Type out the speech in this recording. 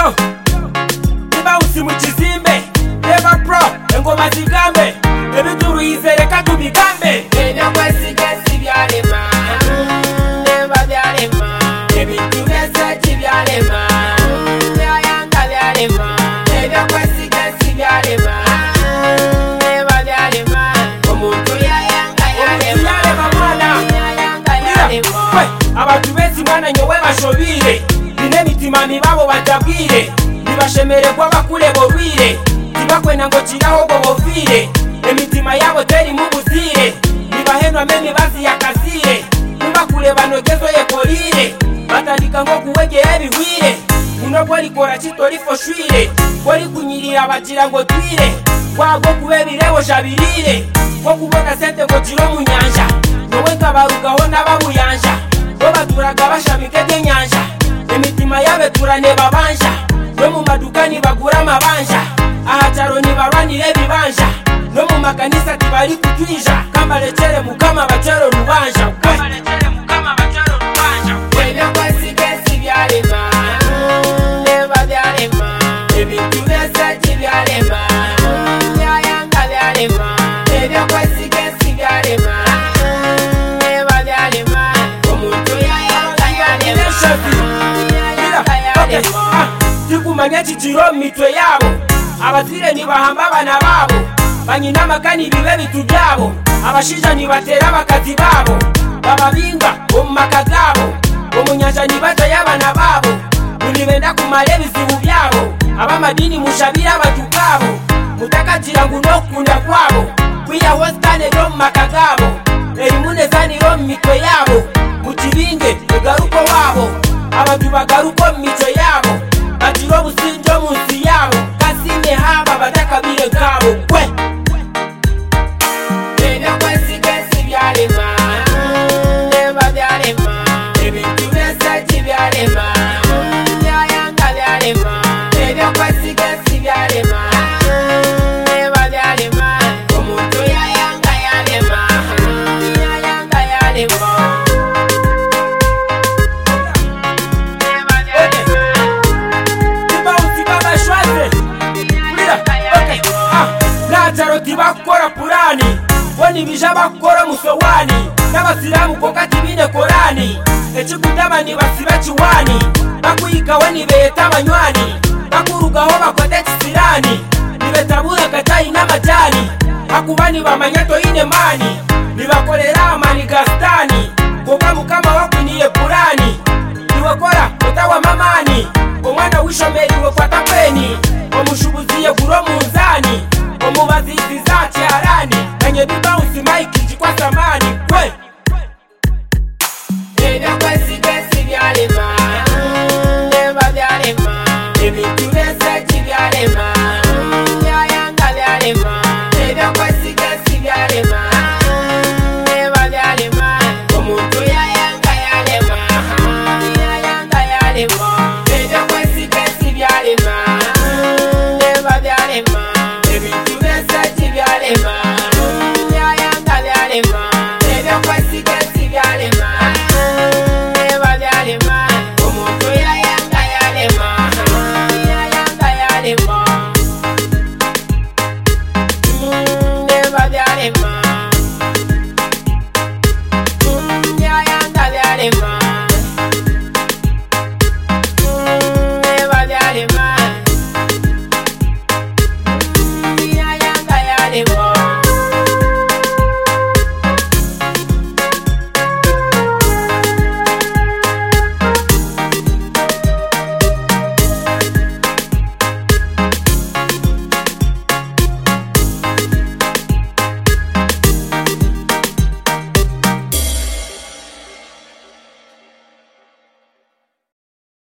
Yo, niba usimukizimbe Eva Pro, engoma zigambe Ebituru izereka tubigambe Ebyo kwesigesi byalema Neba byalema Ebintu byeseki byalema Byayanga byalema Ebyo kwesigesi byalema Neba byalema Omuntu yayanga yalema Yayanga yalema Abantu bezi mwana nyowe bashobire Bine mitima mibabo batabwire Nibashemererwa bakule borwire Tibakwena ngo kiraho ngo bovire Emitima yabo teri mu buzire Nibahenwa memi bazi yakazire Nibakule banogezo yekorire Batandika ngo kuwege ebihwire Uno kweli kora chitori foshwire Kweli kunyirira bagira ngo twire Wago kubebirewo jabirire Ko kubona sente ngo jiro mu nyanja Nowe kabarugaho n'ababuyanja Bo baturaga bashamike by'enyanja Emitima yabe turane babanja No mu madukani bagura amabanja Ahacharo nibarwanire bibanja No mu makanisa tibari kutwija Kambalechere mukama bachero rubanja Kambalechere mukama bachero rubanja Ebyo kwesigesi byalema Neba byalema Ebintu byeseki byalema Byayanga byalema Ebyo kwesigesi byalema Neba byalema Omuntu yayanga yalema Yayanga yalema Tikumanya chichiro mitwe yabo Abazire nibahamba abana babo Banyina amakani bibe bitu byabo Abashija nibatera abakazi babo Bababinga mu maka gabo Mu nyanja nibata y'abana babo Unibenda kumare bizibu byabo Abamadini mushabira abatukabo Mutakatira nguno kunda kwabo Kwiya hoskane ro mu maka gabo Erimune ro mu mitwe yabo Mukibinge egaruko wabo Abantu bagaruko mu mitwe yabo Batiro businjo munsi yabo Kasime haba batakabire kabo kwe Ebyo kwesigesi byalema Neba byalema Ebintu byeseki byalema Byayanga byalema Ebyo kwesigesi byalema Neba byalema Omuntu yayanga yalema Yayanga yalema Nataro tibakora purani Woni bija bakora musowani N'abasilamu kokati bine korani Echikutama ni basiba chiwani Bakuyika weni beta banywani Bakurugaho bakote chisirani Nibetabura katayi n'amajani Bakubani bamanyato ine mani Nibakolera amani gastani Koka mukama wakwiniye purani Niwekora